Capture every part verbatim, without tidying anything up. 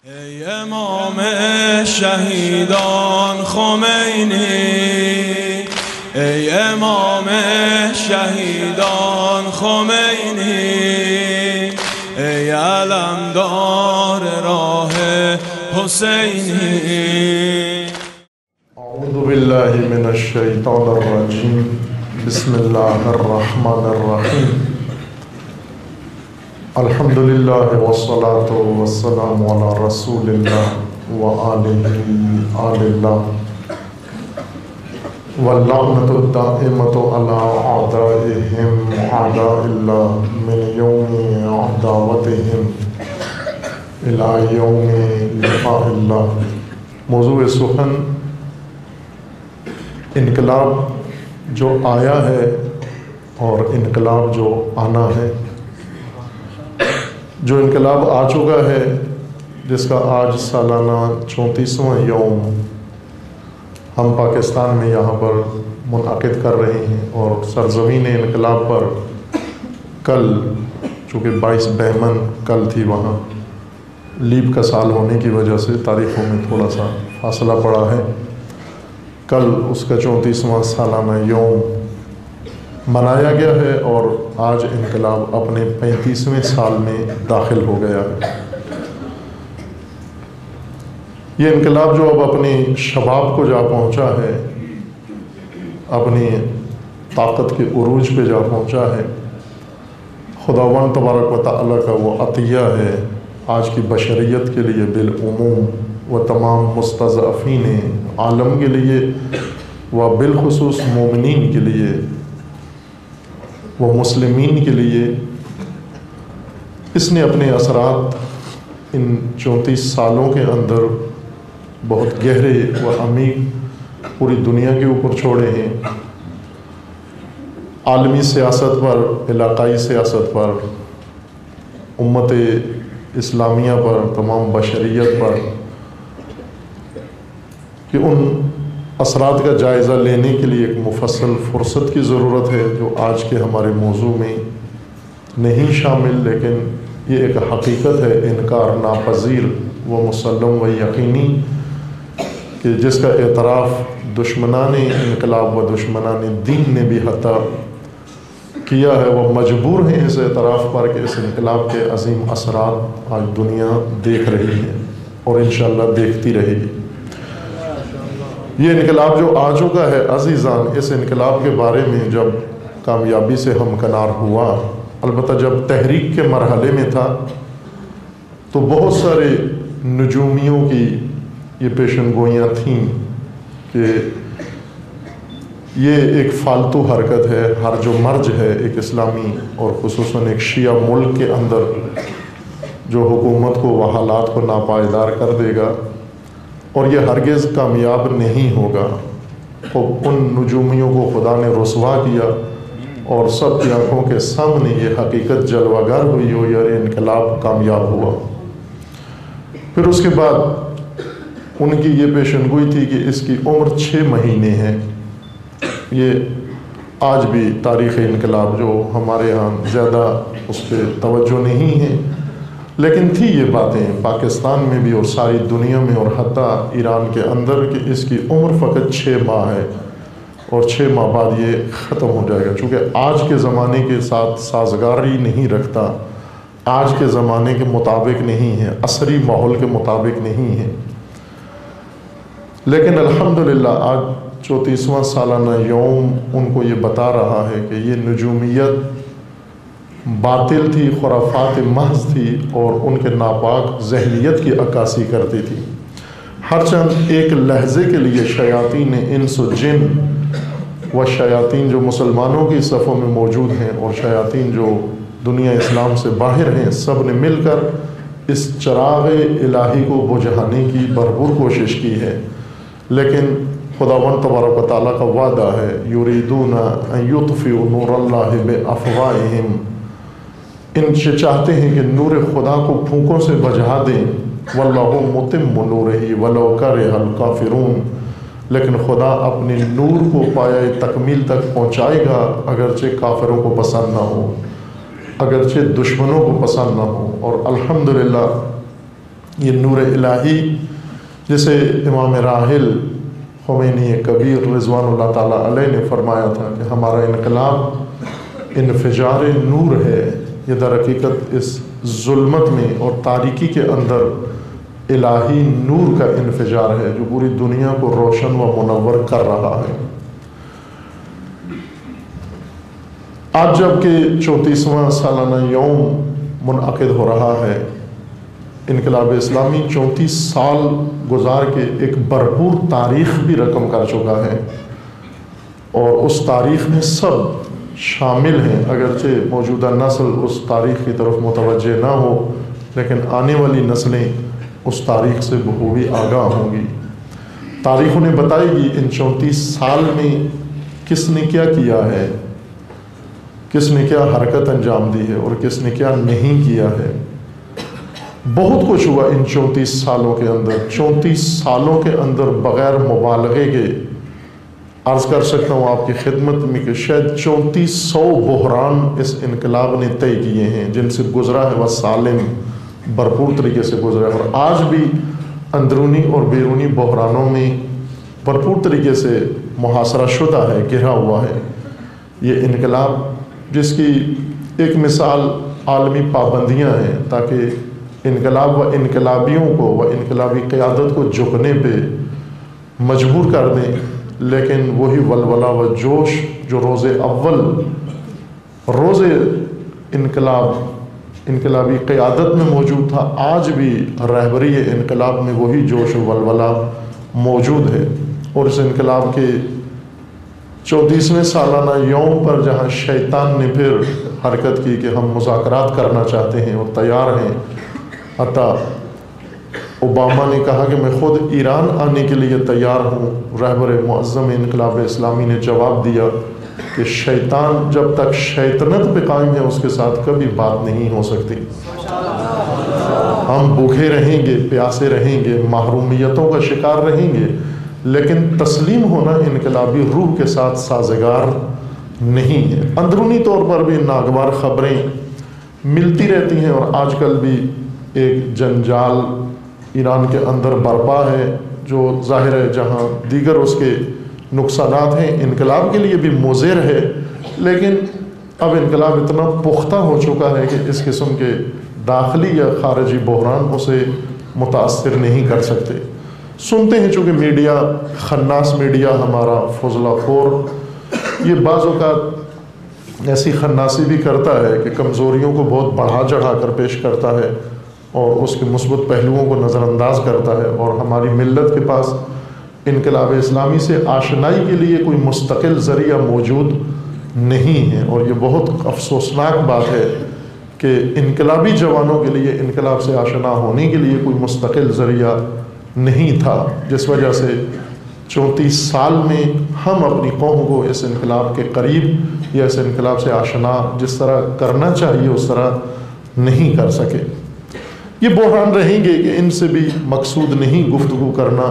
ای امام شهیدان خمینی، ای امام شهیدان خمینی، ای علمدار راه حسینی. اعوذ باللہ من الشیطان الرجیم، بسم اللہ الرحمن الرحیم. الحمدللہ والصلاة والسلام علی رسول اللہ وآلہ آل اللہ، واللعنۃ الدائمۃ علی اعدائہم اعداء اللہ من یوم عداوتہم الی یوم لقاء اللہ. موضوع سخن انقلاب جو آیا ہے اور انقلاب جو آنا ہے. جو انقلاب آ چکا ہے، جس کا آج سالانہ چونتیسواں یوم ہم پاکستان میں یہاں پر منعقد کر رہے ہیں، اور سرزمین انقلاب پر کل، چونکہ بائیس بہمن کل تھی، وہاں لیپ کا سال ہونے کی وجہ سے تاریخوں میں تھوڑا سا فاصلہ پڑا ہے. کل اس کا چونتیسواں سالانہ یوم منایا گیا ہے، اور آج انقلاب اپنے پینتیسویں سال میں داخل ہو گیا ہے. یہ انقلاب جو اب اپنے شباب کو جا پہنچا ہے، اپنی طاقت کے عروج پہ جا پہنچا ہے، خداوند تبارک و تعالیٰ کا وہ عطیہ ہے آج کی بشریت کے لیے بالعموم و تمام مستضعفین عالم کے لیے و بالخصوص مومنین کے لیے و مسلمین کے لیے. اس نے اپنے اثرات ان چونتیس سالوں کے اندر بہت گہرے و عمیق پوری دنیا کے اوپر چھوڑے ہیں. عالمی سیاست پر، علاقائی سیاست پر، امت اسلامیہ پر، تمام بشریت پر، کہ ان اثرات کا جائزہ لینے کے لیے ایک مفصل فرصت کی ضرورت ہے، جو آج کے ہمارے موضوع میں نہیں شامل، لیکن یہ ایک حقیقت ہے انکار ناپذیر و مسلم و یقینی، کہ جس کا اعتراف دشمنان انقلاب و دشمنان دین نے بھی حتیٰ کیا ہے. وہ مجبور ہیں اس اعتراف پر کہ اس انقلاب کے عظیم اثرات آج دنیا دیکھ رہی ہے اور انشاءاللہ دیکھتی رہے گی. یہ انقلاب جو آ چکا ہے عزیزان، اس انقلاب کے بارے میں جب کامیابی سے ہمکنار ہوا، البتہ جب تحریک کے مرحلے میں تھا، تو بہت سارے نجومیوں کی یہ پیشن گوئیاں تھیں کہ یہ ایک فالتو حرکت ہے، ہر جو مرج ہے ایک اسلامی اور خصوصاً ایک شیعہ ملک کے اندر، جو حکومت کو و حالات کو ناپائیدار کر دے گا، اور یہ ہرگز کامیاب نہیں ہوگا. خب ان نجومیوں کو خدا نے رسوا کیا، اور سب کی آنکھوں کے سامنے یہ حقیقت جلوہ گر ہوئی ہو، یہ انقلاب کامیاب ہوا. پھر اس کے بعد ان کی یہ پیشن گوئی تھی کہ اس کی عمر چھ مہینے ہے. یہ آج بھی تاریخ انقلاب جو ہمارے ہاں زیادہ اس پہ توجہ نہیں ہے، لیکن تھی یہ باتیں پاکستان میں بھی اور ساری دنیا میں، اور حتیٰ ایران کے اندر، کہ اس کی عمر فقط چھ ماہ ہے، اور چھ ماہ بعد یہ ختم ہو جائے گا. چونکہ آج کے زمانے کے ساتھ سازگاری نہیں رکھتا، آج کے زمانے کے مطابق نہیں ہے، عصری ماحول کے مطابق نہیں ہے. لیکن الحمدللہ آج چونتیسواں سالانہ یوم ان کو یہ بتا رہا ہے کہ یہ نجومیت باطل تھی، خرافات محض تھی، اور ان کے ناپاک ذہنیت کی عکاسی کرتی تھی. ہر چند ایک لحظے کے لیے شیاطین انس و جن و شیاطین جو مسلمانوں کی صفوں میں موجود ہیں اور شیاطین جو دنیا اسلام سے باہر ہیں، سب نے مل کر اس چراغ الہی کو بجھانے کی بھرپور کوشش کی ہے. لیکن خداوند تبارک و تعالیٰ کا وعدہ ہے، یریدون ان یطفئوا نور اللہ بافواہہم، ان سے چاہتے ہیں کہ نور خدا کو پھونکوں سے بجھا دیں، واللہ متم نورہ ولو کرہ الکافرون، لیکن خدا اپنے نور کو پایہ تکمیل تک پہنچائے گا اگرچہ کافروں کو پسند نہ ہو، اگرچہ دشمنوں کو پسند نہ ہو. اور الحمدللہ یہ نور الہی جسے امام راحل خمینی کبیر رضوان اللہ تعالیٰ علیہ نے فرمایا تھا کہ ہمارا انقلاب انفجار نور ہے، یہ در حقیقت اس ظلمت میں اور تاریکی کے اندر الہی نور کا انفجار ہے جو پوری دنیا کو روشن و منور کر رہا ہے۔ آج جب کہ چونتیسواں سالانہ یوم منعقد ہو رہا ہے، انقلاب اسلامی چونتیس سال گزار کے ایک بھرپور تاریخ بھی رقم کر چکا ہے، اور اس تاریخ میں سب شامل ہیں، اگرچہ موجودہ نسل اس تاریخ کی طرف متوجہ نہ ہو، لیکن آنے والی نسلیں اس تاریخ سے بخوبی آگاہ ہوں گی۔ تاریخ انہیں بتائے گی ان چونتیس سال میں کس نے کیا کیا ہے، کس نے کیا حرکت انجام دی ہے اور کس نے کیا نہیں کیا ہے۔ بہت کچھ ہوا ان چونتیس سالوں کے اندر۔ چونتیس سالوں کے اندر بغیر مبالغے کے عرض کر سکتا ہوں آپ کی خدمت میں کہ شاید چونتیس سو بحران اس انقلاب نے طے کیے ہیں، جن سے گزرا ہے وہ سالم بھرپور طریقے سے گزرا ہے، اور آج بھی اندرونی اور بیرونی بحرانوں میں بھرپور طریقے سے محاصرہ شدہ ہے، گھرا ہوا ہے۔ یہ انقلاب جس کی ایک مثال عالمی پابندیاں ہیں تاکہ انقلاب و انقلابیوں کو و انقلابی قیادت کو جھکنے پہ مجبور کر دیں، لیکن وہی ولولہ و جوش جو روز اول روز انقلاب انقلابی قیادت میں موجود تھا، آج بھی رہبری انقلاب میں وہی جوش و ولولہ موجود ہے۔ اور اس انقلاب کے چونتیسویں سالانہ یوم پر جہاں شیطان نے پھر حرکت کی کہ ہم مذاکرات کرنا چاہتے ہیں اور تیار ہیں، حتیٰ اوباما نے کہا کہ میں خود ایران آنے کے لیے تیار ہوں، رہبر معظم انقلاب اسلامی نے جواب دیا کہ شیطان جب تک شیطنت پہ قائم ہے اس کے ساتھ کبھی بات نہیں ہو سکتی۔ ہم بھوکے رہیں گے، پیاسے رہیں گے، محرومیتوں کا شکار رہیں گے، لیکن تسلیم ہونا انقلابی روح کے ساتھ سازگار نہیں ہے۔ اندرونی طور پر بھی ناگوار خبریں ملتی رہتی ہیں، اور آج کل بھی ایک جنجال ایران کے اندر برپا ہے جو ظاہر ہے جہاں دیگر اس کے نقصانات ہیں انقلاب کے لیے بھی مضر ہے، لیکن اب انقلاب اتنا پختہ ہو چکا ہے کہ اس قسم کے داخلی یا خارجی بحران اسے متاثر نہیں کر سکتے۔ سنتے ہیں چونکہ میڈیا، خناس میڈیا ہمارا فضلہ خور، یہ بعض اوقات ایسی خناسی بھی کرتا ہے کہ کمزوریوں کو بہت بڑھا چڑھا کر پیش کرتا ہے اور اس کے مثبت پہلوؤں کو نظر انداز کرتا ہے، اور ہماری ملت کے پاس انقلاب اسلامی سے آشنائی کے لیے کوئی مستقل ذریعہ موجود نہیں ہے۔ اور یہ بہت افسوسناک بات ہے کہ انقلابی جوانوں کے لیے انقلاب سے آشنا ہونے کے لیے کوئی مستقل ذریعہ نہیں تھا، جس وجہ سے چونتیس سال میں ہم اپنی قوم کو اس انقلاب کے قریب یا اس انقلاب سے آشنا جس طرح کرنا چاہیے اس طرح نہیں کر سکے۔ یہ بحران رہیں گے کہ ان سے بھی مقصود نہیں گفتگو کرنا،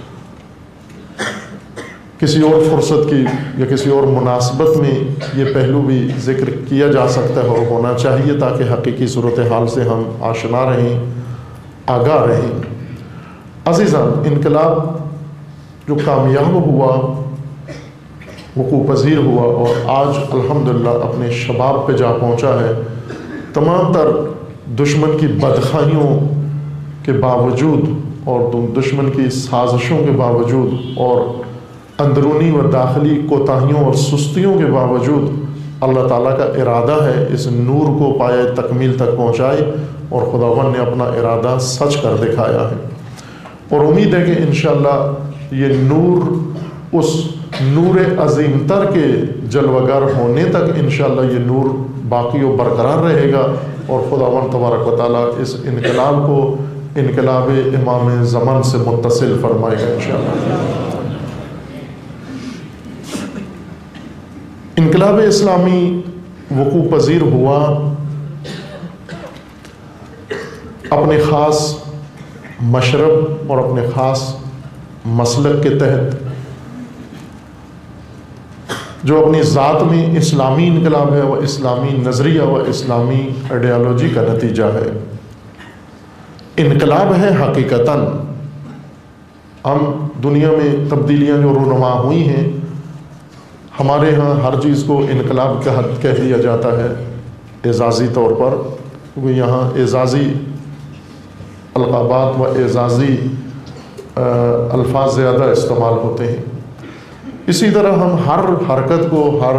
کسی اور فرصت کی یا کسی اور مناسبت میں یہ پہلو بھی ذکر کیا جا سکتا ہے اور ہونا چاہیے تاکہ حقیقی صورتحال سے ہم آشنا رہیں، آگاہ رہیں۔ عزیزان، انقلاب جو کامیاب ہوا، وقوع پذیر ہوا اور آج الحمدللہ اپنے شباب پہ جا پہنچا ہے، تمام تر دشمن کی بدخائیوں کے باوجود اور دشمن کی سازشوں کے باوجود اور اندرونی و داخلی کوتاہیوں اور سستیوں کے باوجود اللہ تعالیٰ کا ارادہ ہے اس نور کو پایہ تکمیل تک پہنچائے، اور خداوند نے اپنا ارادہ سچ کر دکھایا ہے، اور امید ہے کہ انشاءاللہ یہ نور اس نور عظیم تر کے جلوگر ہونے تک انشاءاللہ یہ نور باقی و برقرار رہے گا، اور خداوند تبارک و تعالیٰ اس انقلاب کو انقلاب امام زمان سے متصل فرمائے گا انشاءاللہ۔ انقلاب اسلامی وقوع پذیر ہوا اپنے خاص مشرب اور اپنے خاص مسلک کے تحت، جو اپنی ذات میں اسلامی انقلاب ہے، وہ اسلامی نظریہ و اسلامی آئیڈیالوجی کا نتیجہ ہے۔ انقلاب ہے حقیقتاً. ہم دنیا میں تبدیلیاں جو رونما ہوئی ہیں، ہمارے ہاں ہر چیز کو انقلاب کہہ دیا جاتا ہے اعزازی طور پر، کیونکہ یہاں اعزازی القابات و اعزازی الفاظ زیادہ استعمال ہوتے ہیں. اسی طرح ہم ہر حرکت کو، ہر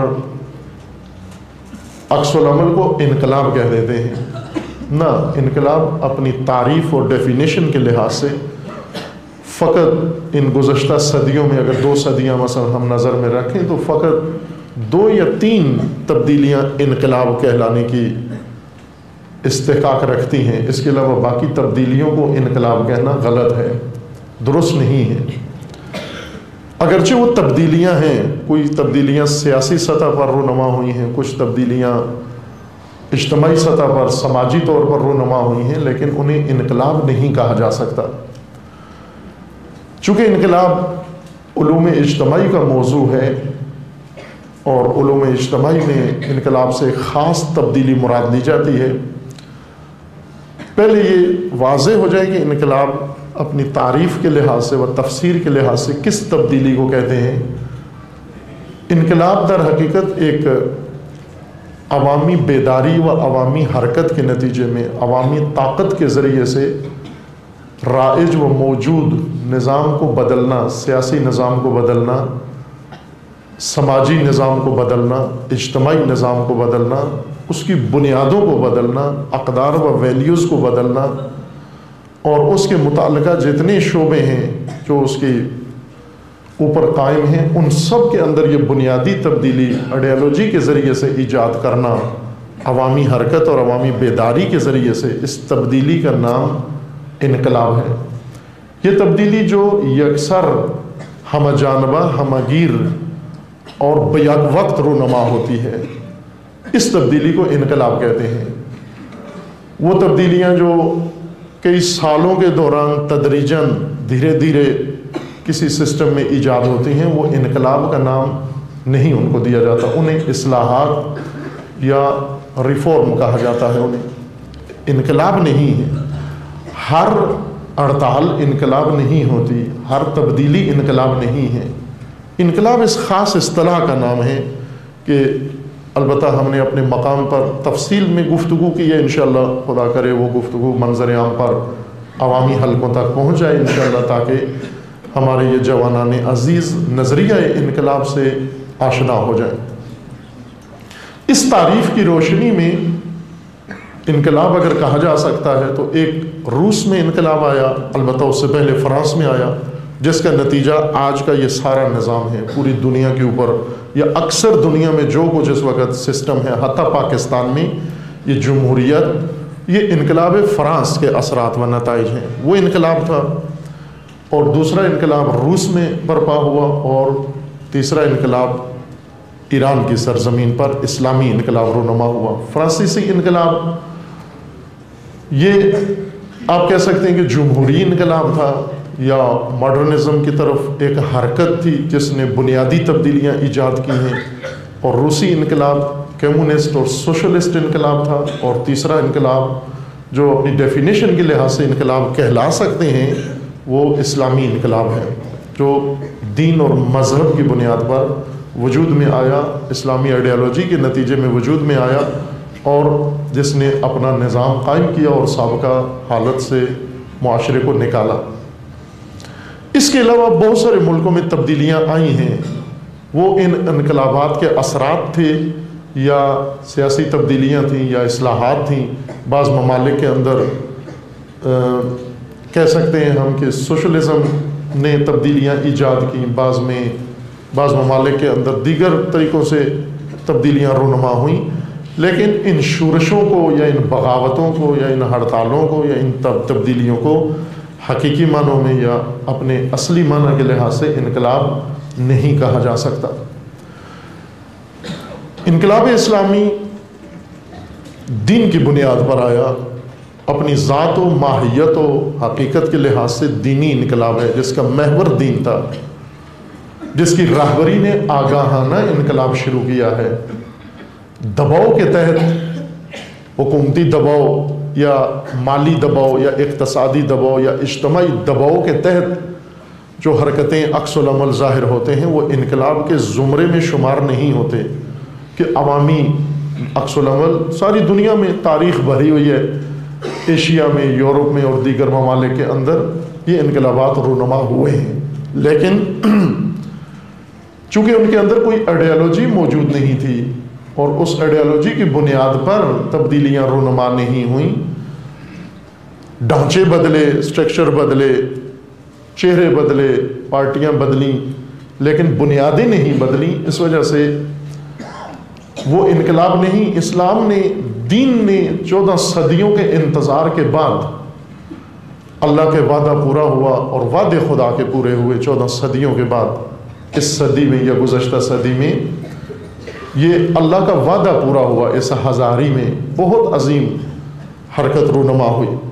عکس العمل کو انقلاب کہہ دیتے ہیں. نہ، انقلاب اپنی تعریف اور ڈیفینیشن کے لحاظ سے فقط ان گزشتہ صدیوں میں، اگر دو صدیاں مثلا ہم نظر میں رکھیں تو فقط دو یا تین تبدیلیاں انقلاب کہلانے کی استحقاق رکھتی ہیں. اس کے علاوہ باقی تبدیلیوں کو انقلاب کہنا غلط ہے، درست نہیں ہے. اگرچہ وہ تبدیلیاں ہیں، کوئی تبدیلیاں سیاسی سطح پر رونما ہوئی ہیں، کچھ تبدیلیاں اجتماعی سطح پر، سماجی طور پر رونما ہوئی ہیں، لیکن انہیں انقلاب نہیں کہا جا سکتا. چونکہ انقلاب علوم اجتماعی کا موضوع ہے، اور علوم اجتماعی میں انقلاب سے خاص تبدیلی مراد لی جاتی ہے. پہلے یہ واضح ہو جائے کہ انقلاب اپنی تعریف کے لحاظ سے و تفسیر کے لحاظ سے کس تبدیلی کو کہتے ہیں. انقلاب در حقیقت ایک عوامی بیداری و عوامی حرکت کے نتیجے میں عوامی طاقت کے ذریعے سے رائج و موجود نظام کو بدلنا، سیاسی نظام کو بدلنا، سماجی نظام کو بدلنا، اجتماعی نظام کو بدلنا، اس کی بنیادوں کو بدلنا، اقدار و ویلیوز کو بدلنا، اور اس کے متعلقہ جتنے شعبے ہیں جو اس کے اوپر قائم ہیں، ان سب کے اندر یہ بنیادی تبدیلی آئیڈیالوجی کے ذریعے سے ایجاد کرنا، عوامی حرکت اور عوامی بیداری کے ذریعے سے، اس تبدیلی کا نام انقلاب ہے. یہ تبدیلی جو یکسر، ہم جانبہ، ہم گیر اور بیک وقت رونما ہوتی ہے، اس تبدیلی کو انقلاب کہتے ہیں. وہ تبدیلیاں جو کئی سالوں کے دوران تدریجاً دھیرے دھیرے کسی سسٹم میں ایجاد ہوتی ہیں، وہ انقلاب کا نام نہیں ان کو دیا جاتا. انہیں اصلاحات یا ریفارم کہا جاتا ہے. انہیں انقلاب نہیں ہے. ہر ہڑتال انقلاب نہیں ہوتی، ہر تبدیلی انقلاب نہیں ہے. انقلاب اس خاص اصطلاح کا نام ہے کہ البتہ ہم نے اپنے مقام پر تفصیل میں گفتگو کی ہے. انشاءاللہ خدا کرے وہ گفتگو منظر عام پر عوامی حلقوں تک پہنچ جائے انشاءاللہ، تاکہ ہمارے یہ جوانان عزیز نظریہ انقلاب سے آشنا ہو جائیں. اس تعریف کی روشنی میں انقلاب اگر کہا جا سکتا ہے تو ایک روس میں انقلاب آیا، البتہ اس سے پہلے فرانس میں آیا، جس کا نتیجہ آج کا یہ سارا نظام ہے پوری دنیا کے اوپر، یا اکثر دنیا میں جو کچھ اس وقت سسٹم ہے، حتیٰ پاکستان میں یہ جمہوریت، یہ انقلاب فرانس کے اثرات و نتائج ہیں. وہ انقلاب تھا. اور دوسرا انقلاب روس میں برپا ہوا، اور تیسرا انقلاب ایران کی سرزمین پر اسلامی انقلاب رونما ہوا. فرانسیسی انقلاب یہ آپ کہہ سکتے ہیں کہ جمہوری انقلاب تھا، یا ماڈرنزم کی طرف ایک حرکت تھی جس نے بنیادی تبدیلیاں ایجاد کی ہیں. اور روسی انقلاب کمیونسٹ اور سوشلسٹ انقلاب تھا. اور تیسرا انقلاب جو اپنی ڈیفینیشن کے لحاظ سے انقلاب کہلا سکتے ہیں وہ اسلامی انقلاب ہے، جو دین اور مذہب کی بنیاد پر وجود میں آیا، اسلامی آئیڈیالوجی کے نتیجے میں وجود میں آیا، اور جس نے اپنا نظام قائم کیا اور سابقہ حالت سے معاشرے کو نکالا. اس کے علاوہ بہت سارے ملکوں میں تبدیلیاں آئی ہیں. وہ ان انقلابات کے اثرات تھے، یا سیاسی تبدیلیاں تھیں، یا اصلاحات تھیں. بعض ممالک کے اندر کہہ سکتے ہیں ہم کہ سوشلزم نے تبدیلیاں ایجاد کی، بعض میں بعض ممالک کے اندر دیگر طریقوں سے تبدیلیاں رونما ہوئیں. لیکن ان شورشوں کو، یا ان بغاوتوں کو، یا ان ہڑتالوں کو، یا ان تبدیلیوں کو حقیقی معنوں میں یا اپنے اصلی معنی کے لحاظ سے انقلاب نہیں کہا جا سکتا. انقلاب اسلامی دین کی بنیاد پر آیا، اپنی ذات و ماہیت و حقیقت کے لحاظ سے دینی انقلاب ہے، جس کا محور دین تھا، جس کی راہبری نے آگاہانہ انقلاب شروع کیا ہے. دباؤ کے تحت، حکومتی دباؤ یا مالی دباؤ یا اقتصادی دباؤ یا اجتماعی دباؤ کے تحت جو حرکتیں عکس العمل ظاہر ہوتے ہیں وہ انقلاب کے زمرے میں شمار نہیں ہوتے، کہ عوامی عکس العمل ساری دنیا میں تاریخ بھری ہوئی ہے، ایشیا میں، یورپ میں اور دیگر ممالک کے اندر یہ انقلابات رونما ہوئے ہیں، لیکن چونکہ ان کے اندر کوئی آئیڈیالوجی موجود نہیں تھی اور اس آئیڈیالوجی کی بنیاد پر تبدیلیاں رونما نہیں ہوئیں، ڈھانچے بدلے، اسٹرکچر بدلے، چہرے بدلے، پارٹیاں بدلیں، لیکن بنیادیں نہیں بدلیں، اس وجہ سے وہ انقلاب نہیں، اسلام نے، دین نے چودہ صدیوں کے انتظار کے بعد اللہ کے وعدہ پورا ہوا، اور وعدے خدا کے پورے ہوئے چودہ صدیوں کے بعد، اس صدی میں یا گزشتہ صدی میں یہ اللہ کا وعدہ پورا ہوا، اس ہزاری میں بہت عظیم حرکت رونما ہوئی۔